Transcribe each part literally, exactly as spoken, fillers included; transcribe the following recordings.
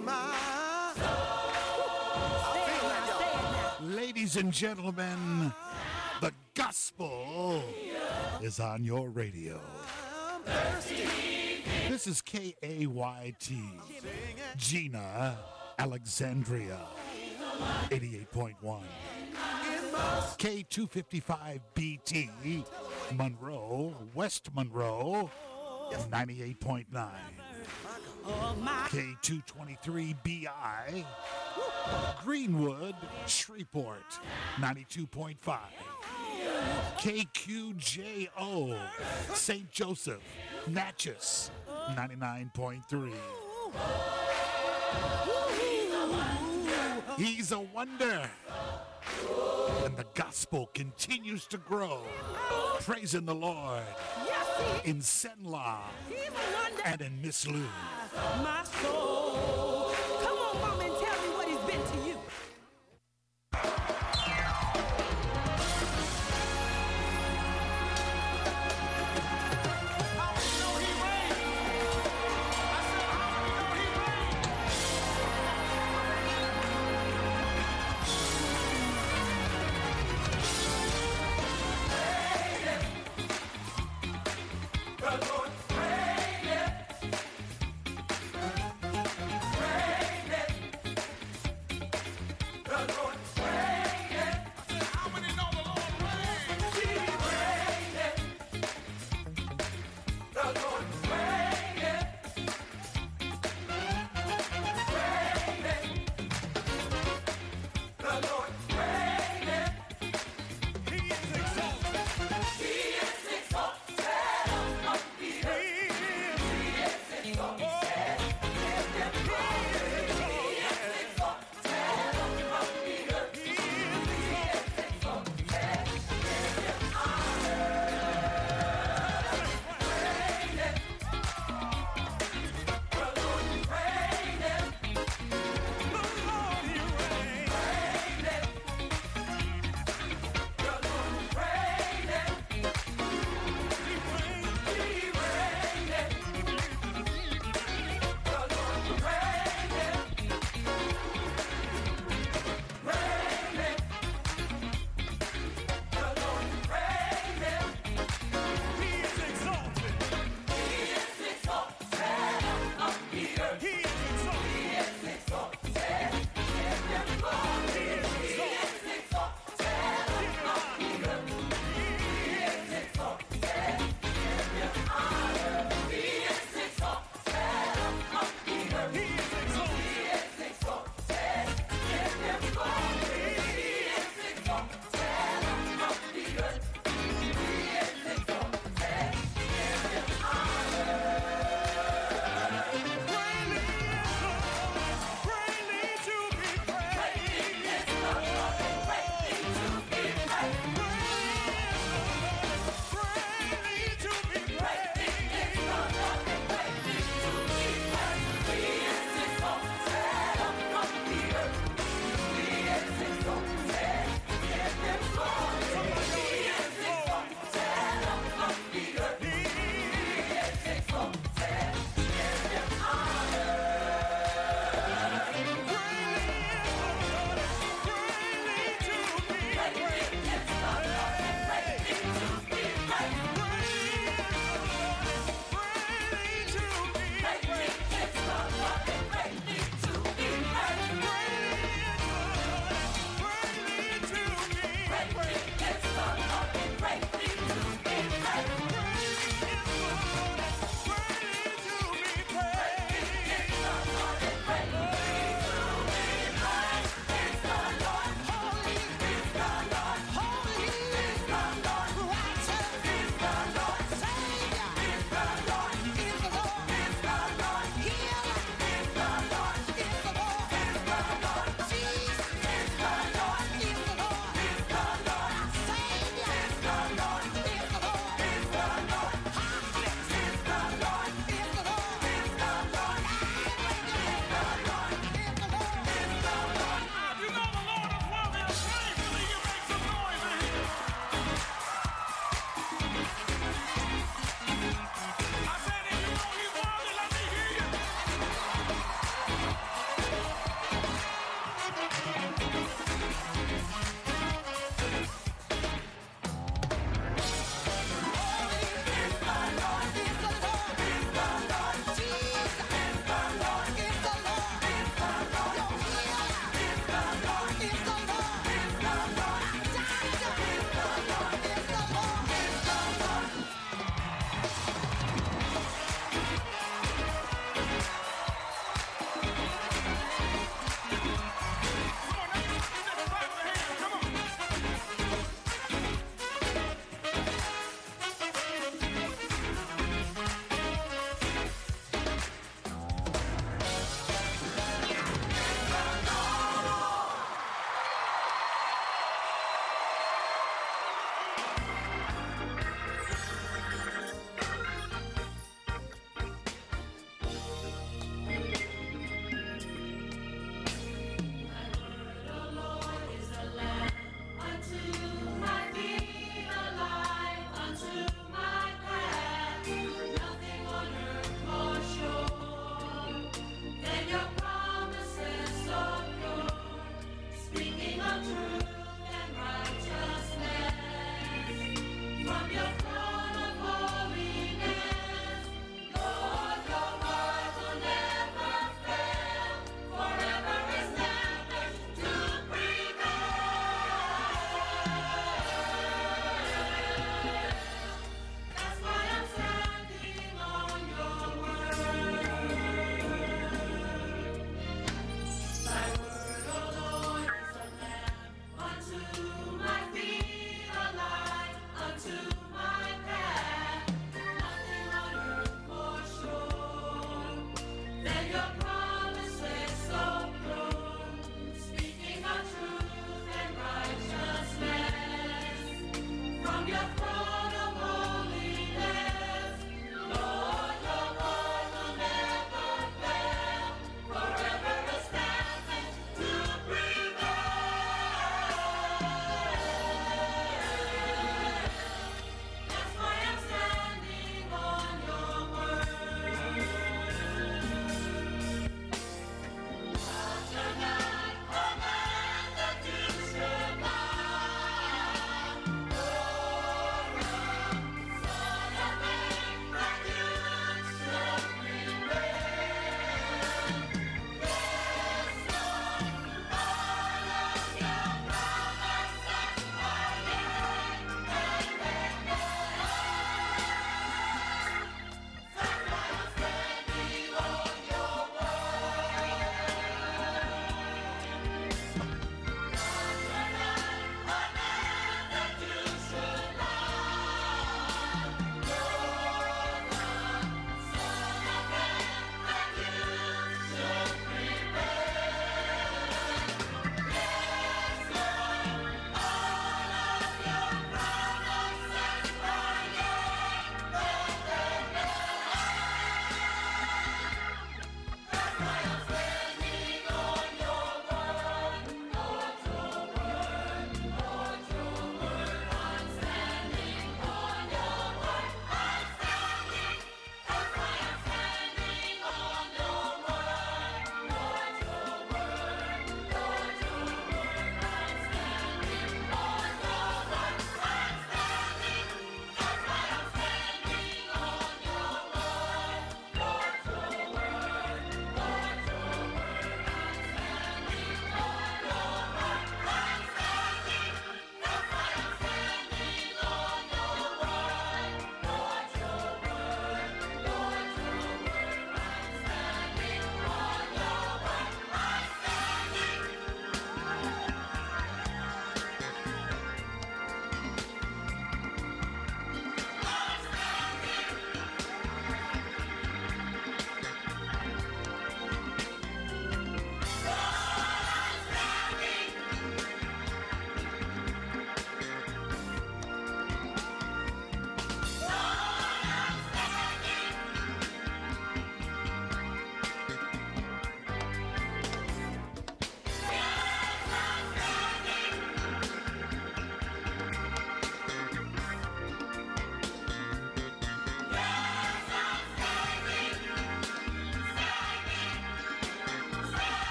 my. Ladies and gentlemen, the gospel is on your radio. This is K A Y T, Gina, Alexandria, eighty-eight point one. K two fifty-five B T, Monroe, West Monroe, ninety-eight point nine. K two twenty-three B I, Greenwood, Shreveport, ninety-two point five. K Q J O, Saint Joseph, Natchez, ninety-nine point three. He's a wonder. And the gospel continues to grow. Praising the Lord in Senla and in Miss Lou. My soul. Come on, mom, and tell me what he's been to you.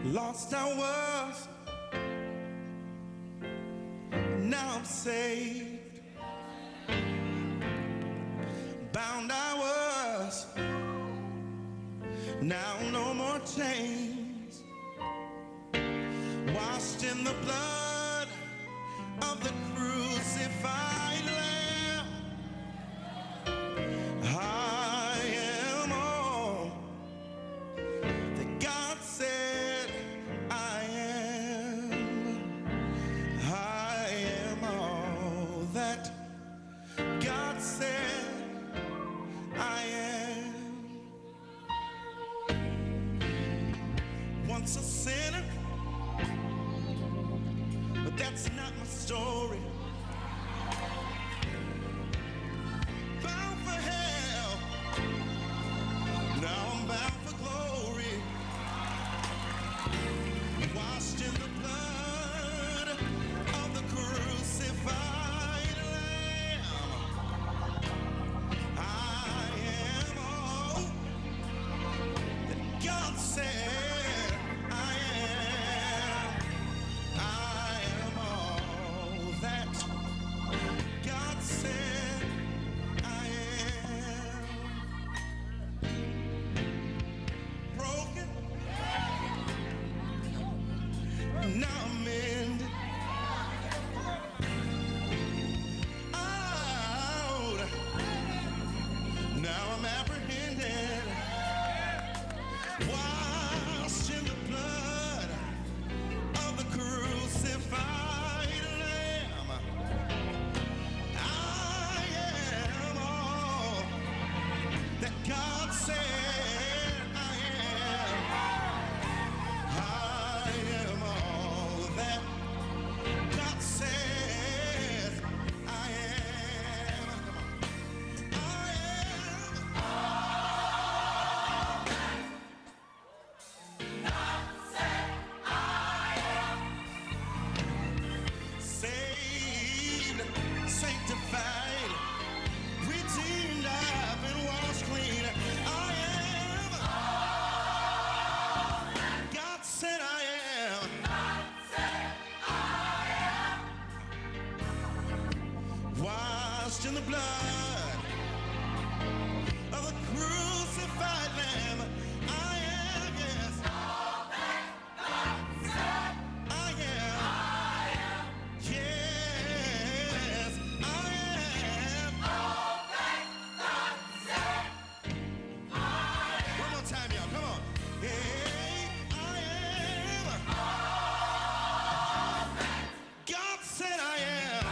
Lost I was, now I'm saved. Bound I was, now no more chains. Washed in the blood of the crucified Lamb. I am all that God said I am. I am all that God said I am. Once a sinner, but that's not my story. Bound for hell, now I'm bound for glory. Washed in the blood of the crucified Lamb. I am all that God said I am. I am all that God said I am. Broken, now I'm mended. Out, now I'm apprehended. Washed in the blood of the crucified Lamb. I am all that God said I am. I am all that God says I am. Come on. I am saved, sanctified, redeemed, I've been washed clean. I am. God said I am. Washed in the blood of the crucified Lamb. I am, yes. I am. Yes, I am. One more time, y'all. Come on. Hey, I am. God said I am.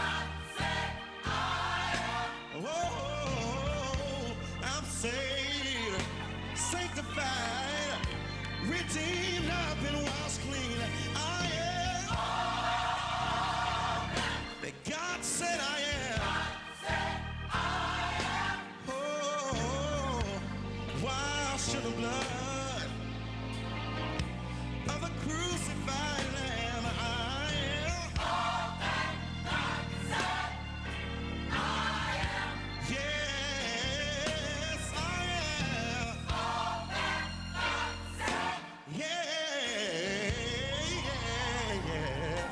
Oh, I'm saved, sanctified, redeemed, I've been washed clean. I am. That God said I am. Oh, washed in the blood of the crucified Lamb. I am. Yes, I am. Yeah, yeah, yeah.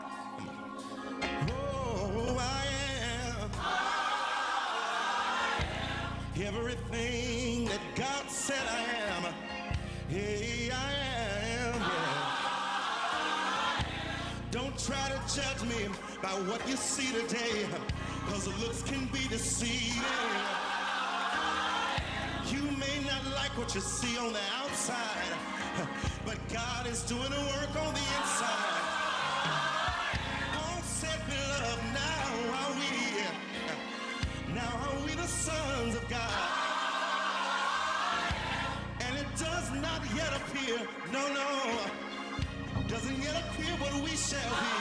Oh, I am. Everything that God said I am. Hey, I am. Yeah. Don't try to judge me by what you see today, because the looks can be deceiving. You may not like what you see on the outside, but God is doing a work on the inside. Paul said, beloved, now are we, now are we the sons of God. And it does not yet appear, no, no, doesn't yet appear what we shall be.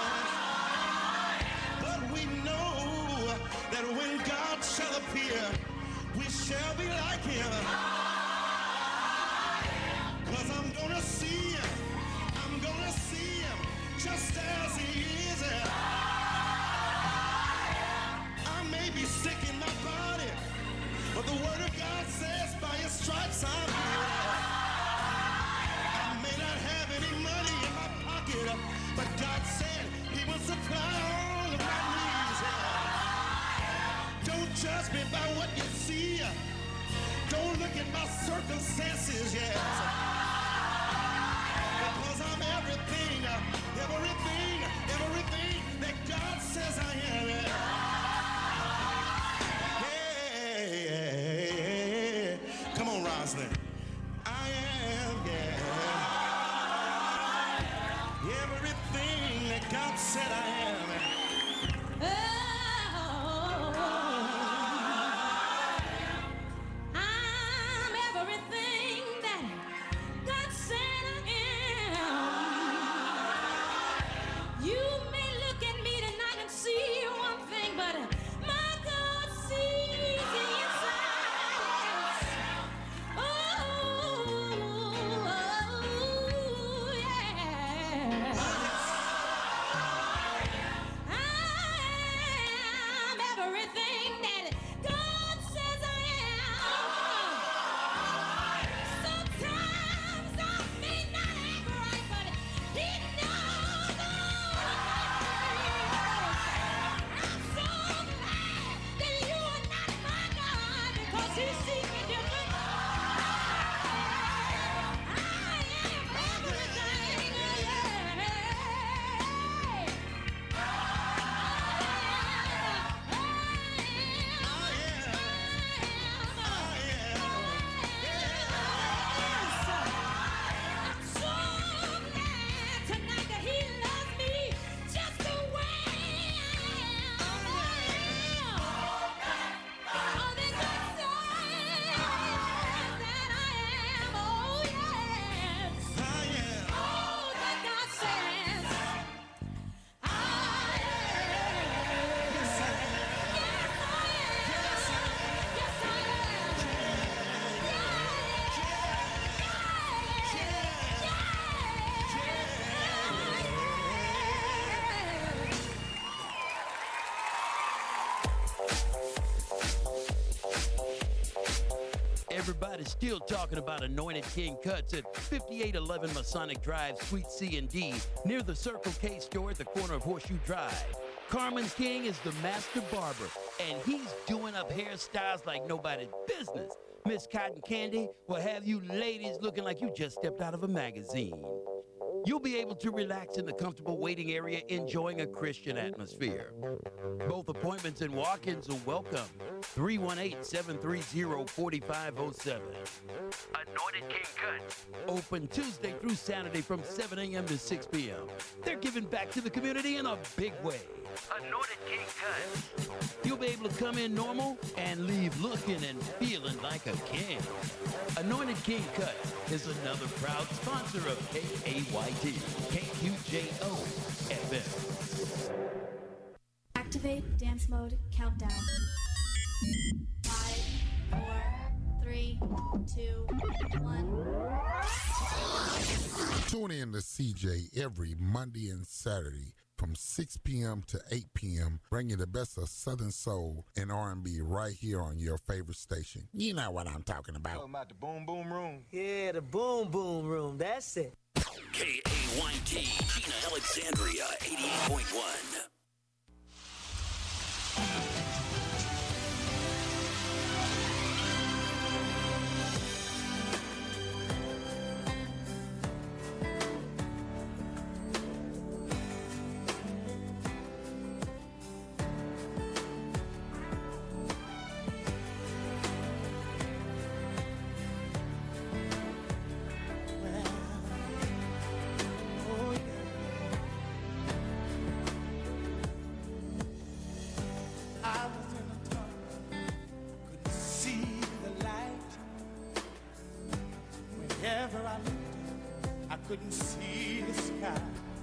But we know that when God shall appear, we shall be like him. Cause I'm gonna see him, I'm gonna see him just as he is. I may be sick in my body, but the word of God says by his stripes I'm healed. I may not have any circumstances, yes. Because I'm everything, everything, everything that God says I am. Hey, hey, hey. Come on, Rosalind. I am, yeah. Everything that God said I am. Everybody's still talking about Anointed King Cuts at fifty-eight eleven Masonic Drive, Suite C and D, near the Circle K store at the corner of Horseshoe Drive. Carmen King is the master barber, and he's doing up hairstyles like nobody's business. Miss Cotton Candy will have you ladies looking like you just stepped out of a magazine. You'll be able to relax in the comfortable waiting area, enjoying a Christian atmosphere. Both appointments and walk-ins are welcome. three one eight, seven three zero, four five zero seven. Anointed King Cuts. Open Tuesday through Saturday from seven a.m. to six p.m. They're giving back to the community in a big way. Anointed King Cuts. You'll be able to come in normal and leave looking and feeling like a king. Anointed King Cuts is another proud sponsor of K A Y T, K Q J O F M. Activate dance mode countdown. Five, four, three, two, one. Tune in to C J every Monday and Saturday from six p.m. to eight p.m. bringing the best of Southern Soul and R and B right here on your favorite station. You know what I'm talking about. Talking about the Boom Boom Room. Yeah, the Boom Boom Room. That's it. K A Y T, Gina Alexandria, eighty-eight point one. Couldn't see the sky.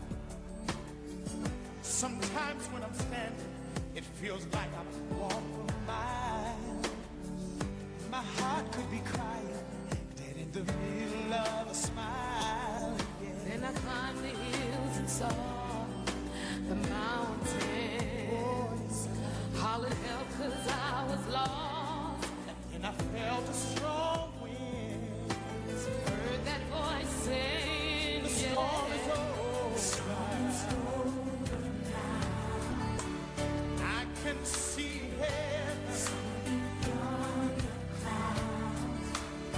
Sometimes when I'm standing, it feels like I've walked a mile. My heart could be crying, dead in the middle of a smile. Yeah. Then I climbed the hills and saw the mountains. Hollered help 'cause I was lost. And I felt a strong wind. Heard that voice say, storm is over now. I can see heaven.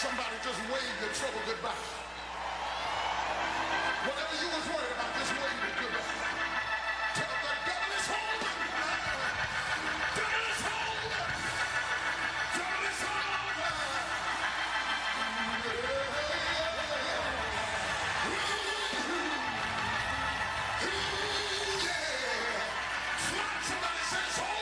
Somebody just wave your trouble goodbye. Whatever you was worried about, just wave it goodbye. Tell the devil is home. Devil is home. Devil is home. Somebody says home.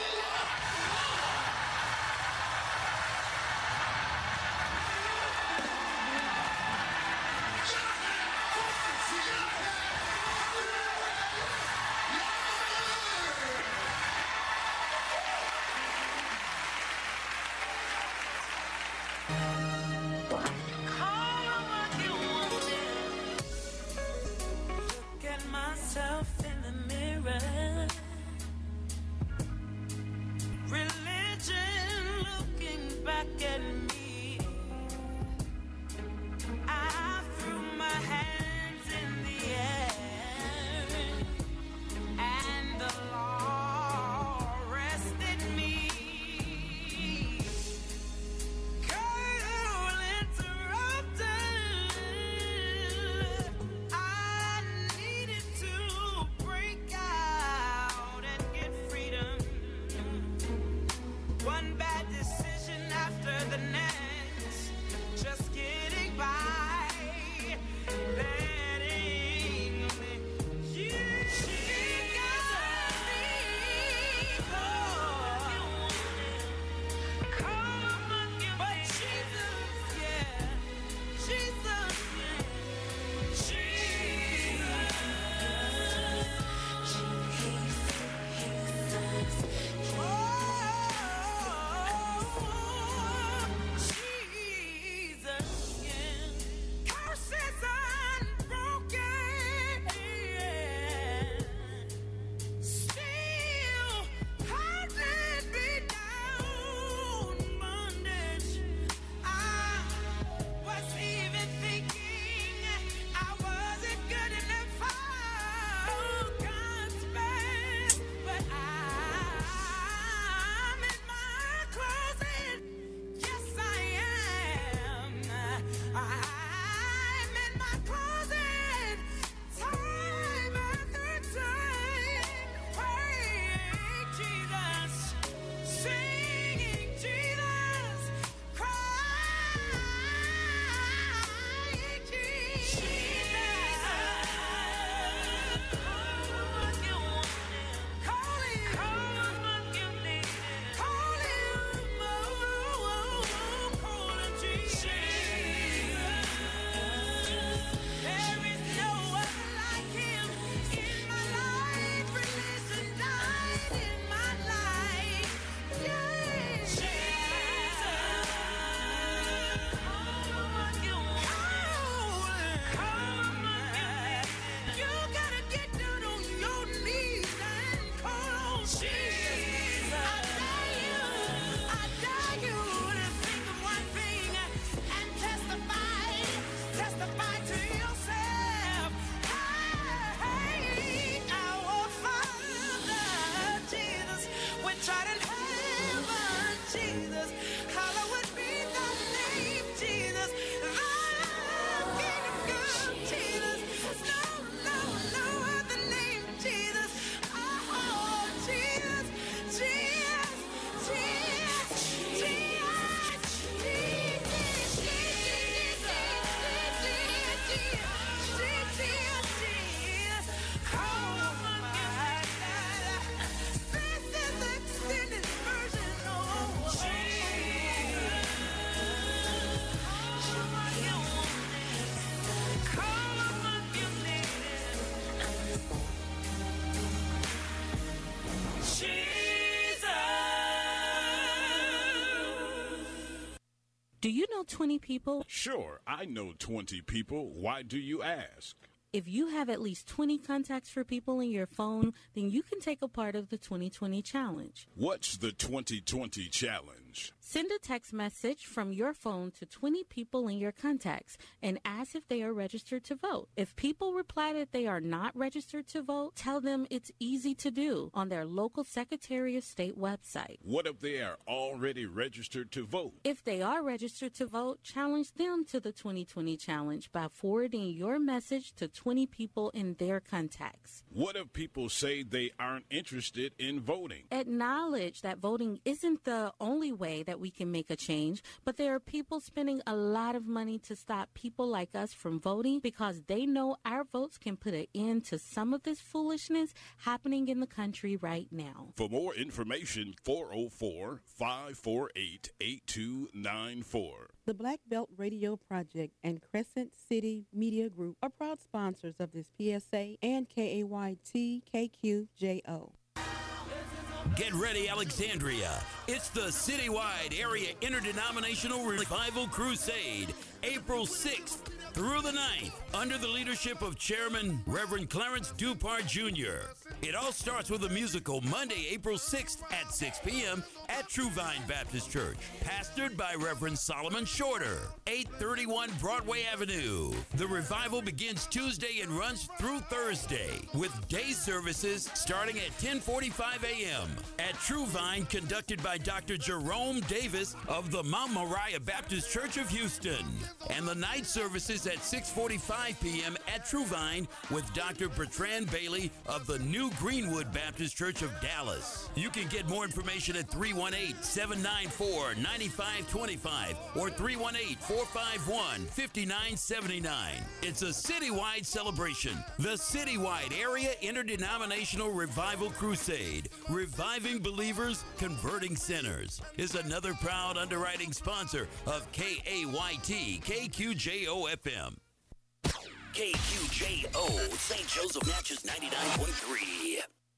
Do you know twenty people? Sure, I know twenty people. Why do you ask? If you have at least twenty contacts for people in your phone, then you can take a part of the twenty twenty challenge. What's the twenty twenty challenge? challenge. Send a text message from your phone to twenty people in your contacts and ask if they are registered to vote. If people reply that they are not registered to vote, tell them it's easy to do on their local Secretary of State website. What if they are already registered to vote? If they are registered to vote, challenge them to the twenty twenty challenge by forwarding your message to twenty people in their contacts. What if people say they aren't interested in voting? Acknowledge that voting isn't the only way that we can make a change, but there are people spending a lot of money to stop people like us from voting because they know our votes can put an end to some of this foolishness happening in the country right now. For more information, four oh four, five four eight, eight two nine four. The Black Belt Radio Project and Crescent City Media Group are proud sponsors of this P S A and K A Y T K Q J O. Get ready, Alexandria. It's the citywide area interdenominational revival crusade, April sixth through the ninth, under the leadership of Chairman Reverend Clarence Dupart Junior It all starts with a musical Monday, April sixth at six p.m. at True Vine Baptist Church, pastored by Reverend Solomon Shorter, eight thirty-one Broadway Avenue. The revival begins Tuesday and runs through Thursday, with day services starting at ten forty-five a.m. at True Vine, conducted by Doctor Jerome Davis of the Mount Moriah Baptist Church of Houston, and the night services at six forty-five p.m. at True Vine with Doctor Bertrand Bailey of the New Greenwood Baptist Church of Dallas. You can get more information at three one eight, seven nine four, nine five two five or three one eight, four five one, five nine seven nine. It's a citywide celebration. The Citywide Area Interdenominational Revival Crusade, reviving believers, converting sinners, is another proud underwriting sponsor of K A Y T K Q J O F M. K Q J O, Saint Joseph Natchez ninety-nine point three.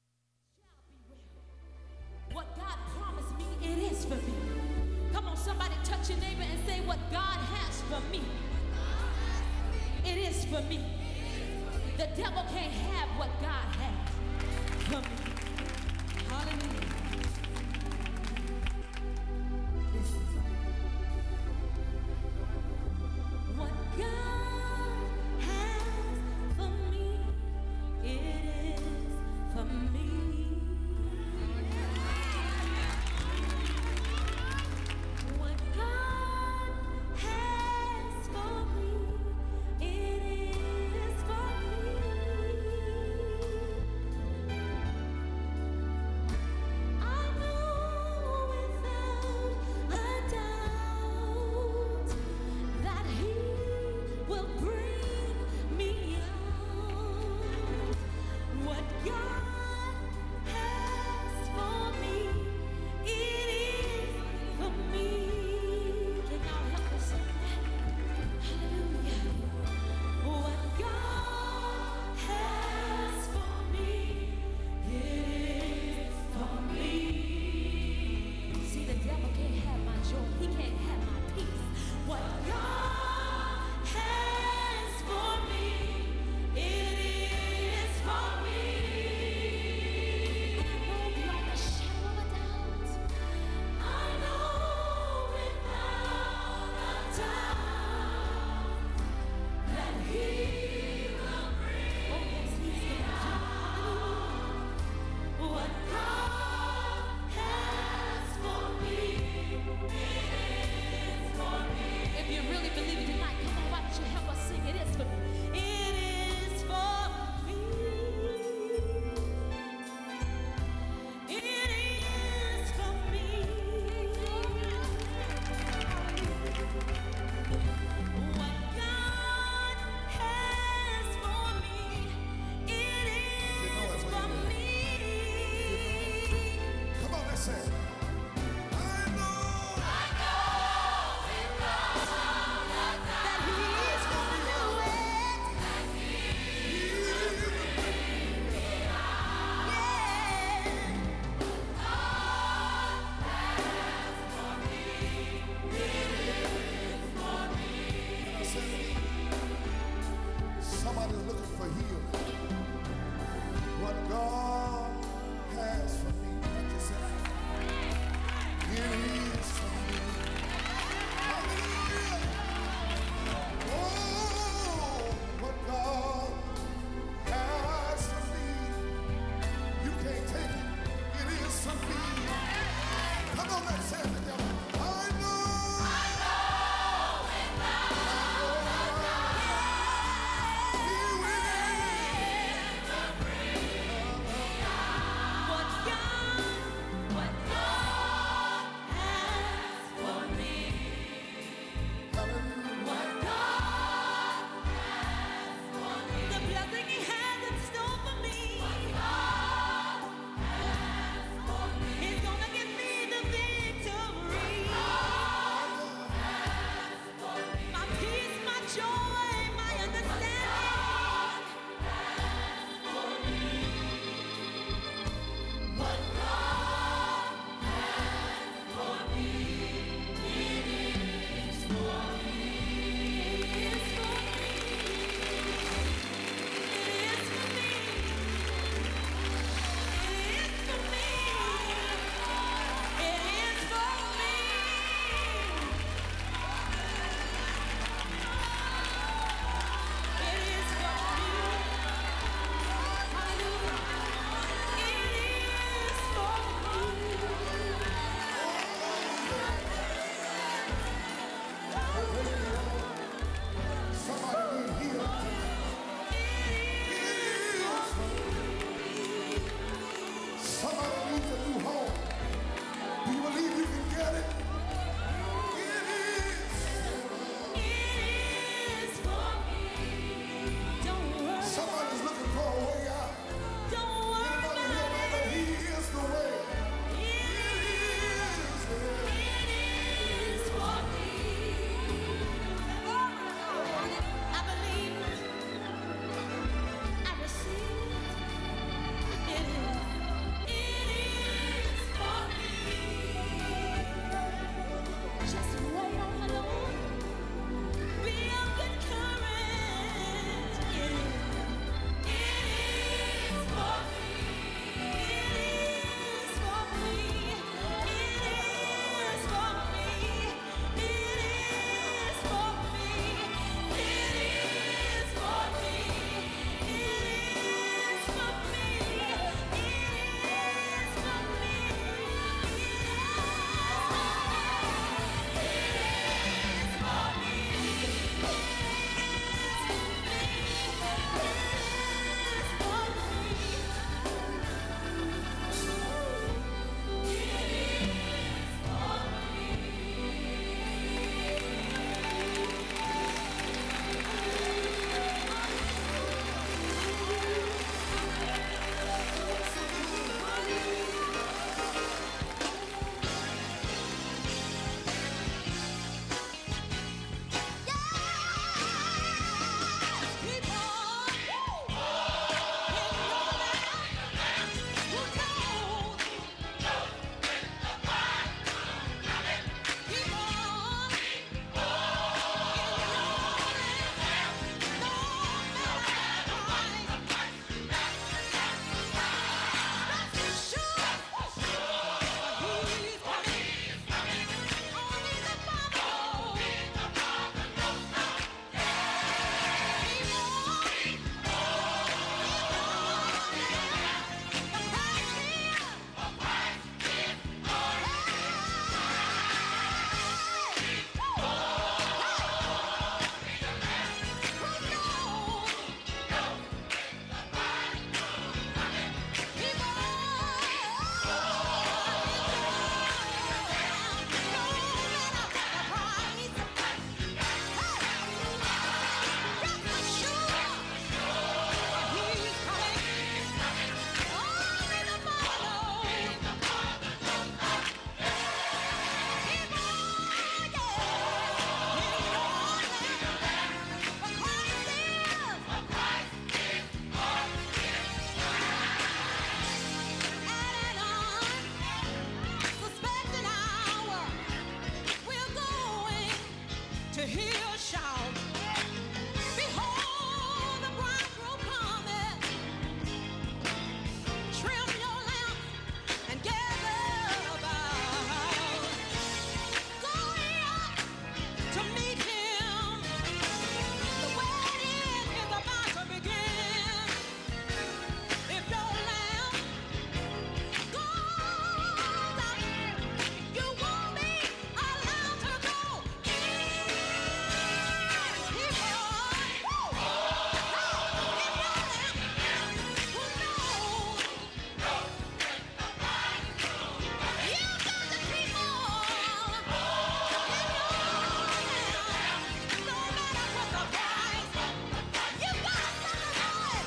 What God promised me, it is for me. Come on, somebody touch your neighbor and say, what God has for me, it is for me. The devil can't have what God has for me. Hallelujah. Listen. What God has for me, it is for me. What God has for me, it is for me. shout. Behold, the bridegroom cometh. Trim your lamp and gather about. Going up to meet him. The wedding is about to begin. If your lamp goes out, you won't be allowed to go in. People, woo! If your lamp will know, you got the people. No matter what the price, you got to know it.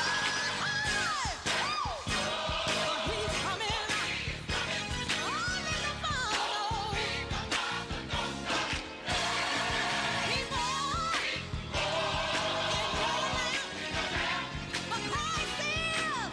He's coming. Only the follow. People, but Christ is.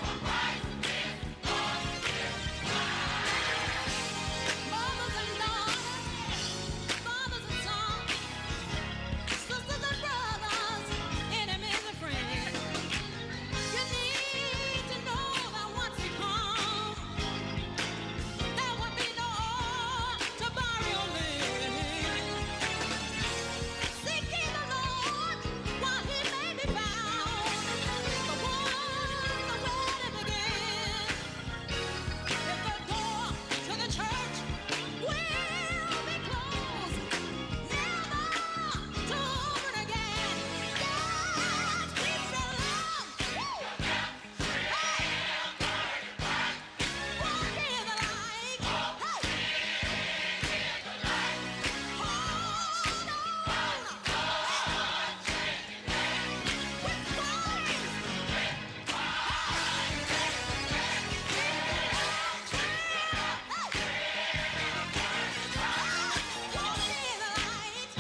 Mothers and daughters, fathers and sons, sisters and brothers, enemies and friends. You need to know that once He comes, there will be no to bury your land. Seek ye the Lord while He may be found. But once the wedding begins, if the door to the church will be closed, never to open again. Just keep your love. Hey! Walk in the light. Hey! Hold on. With Christ. Walk in the light.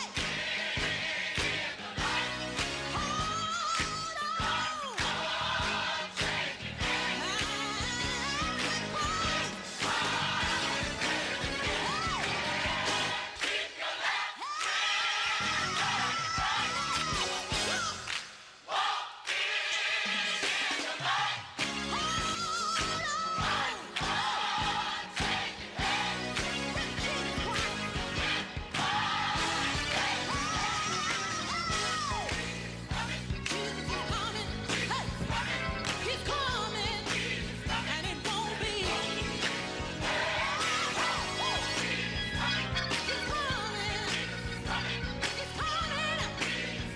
He's coming, and it won't be. He's coming, he's coming,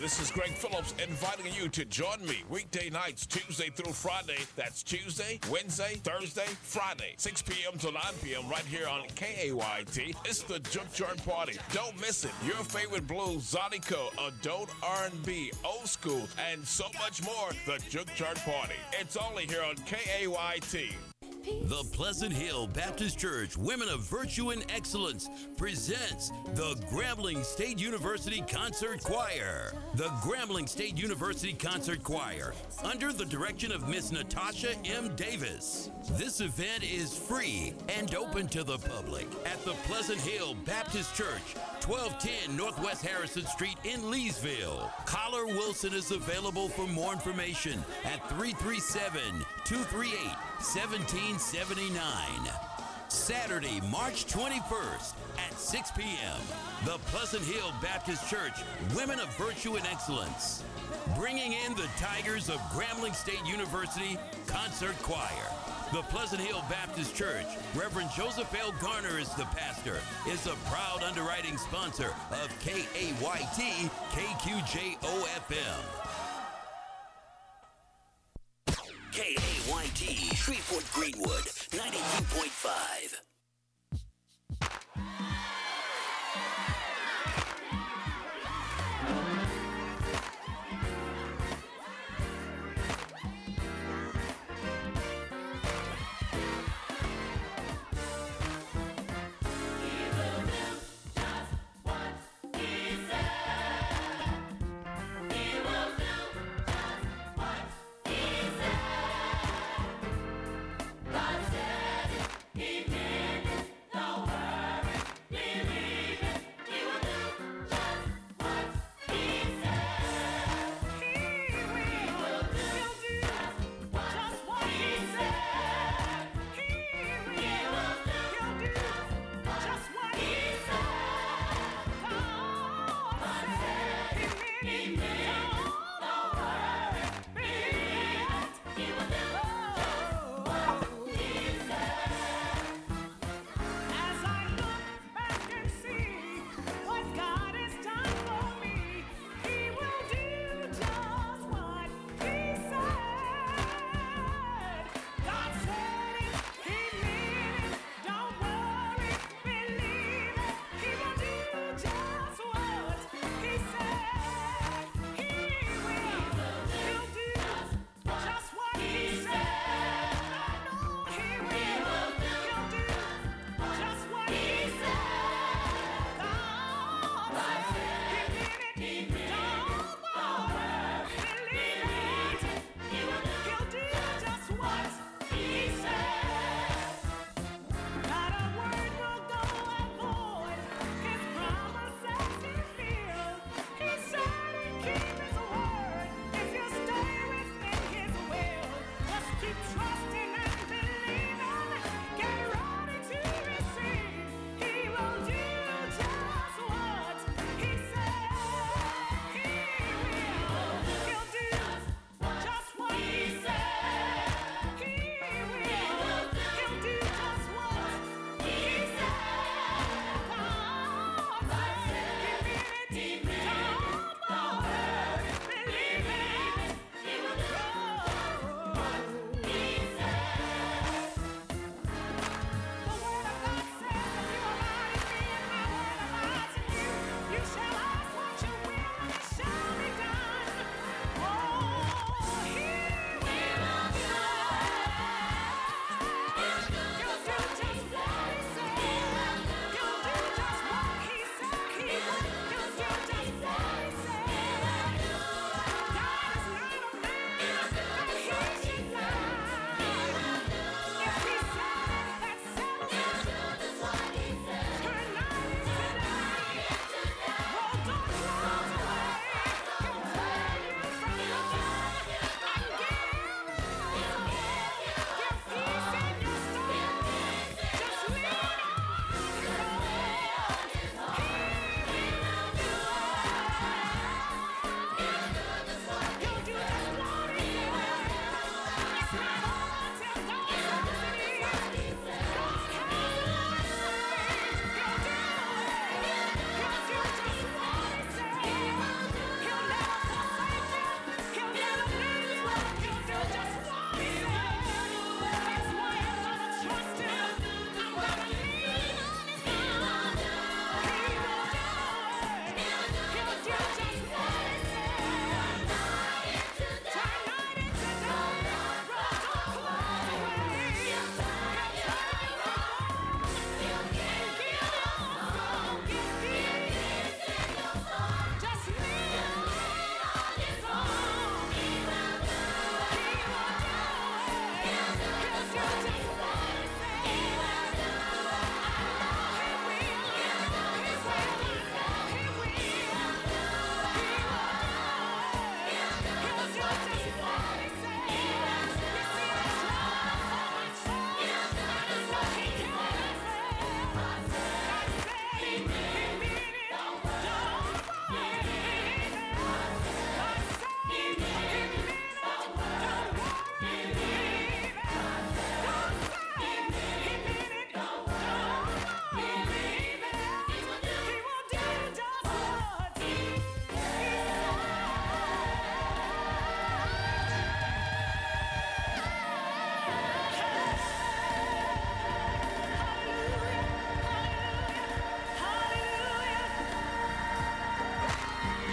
this is Greg Phillips inviting you to join me weekday nights, Tuesday through Friday. That's Tuesday, Wednesday, Thursday, Friday, six p.m. to nine p.m. right here on K A Y T. It's the Junkyard Party. Don't miss it. Your favorite blues, Zydeco, adult R and B, old school, and so much more. The Junkyard Party. It's only here on K A Y T. The Pleasant Hill Baptist Church Women of Virtue and Excellence presents the Grambling State University Concert Choir. The Grambling State University Concert Choir, under the direction of Miss Natasha M. Davis. This event is free and open to the public at the Pleasant Hill Baptist Church, twelve ten Northwest Harrison Street in Leesville. Collar Wilson is available for more information at three three seven, two three eight, one seven seven nine. Saturday, March twenty-first at six p.m. The Pleasant Hill Baptist Church Women of Virtue and Excellence. Bringing in the Tigers of Grambling State University Concert Choir. The Pleasant Hill Baptist Church, Reverend Joseph L. Garner is the pastor, is a proud underwriting sponsor of K A Y T K Q J O F M. K A Y T, Shreveport Greenwood, ninety-two point five. Amen.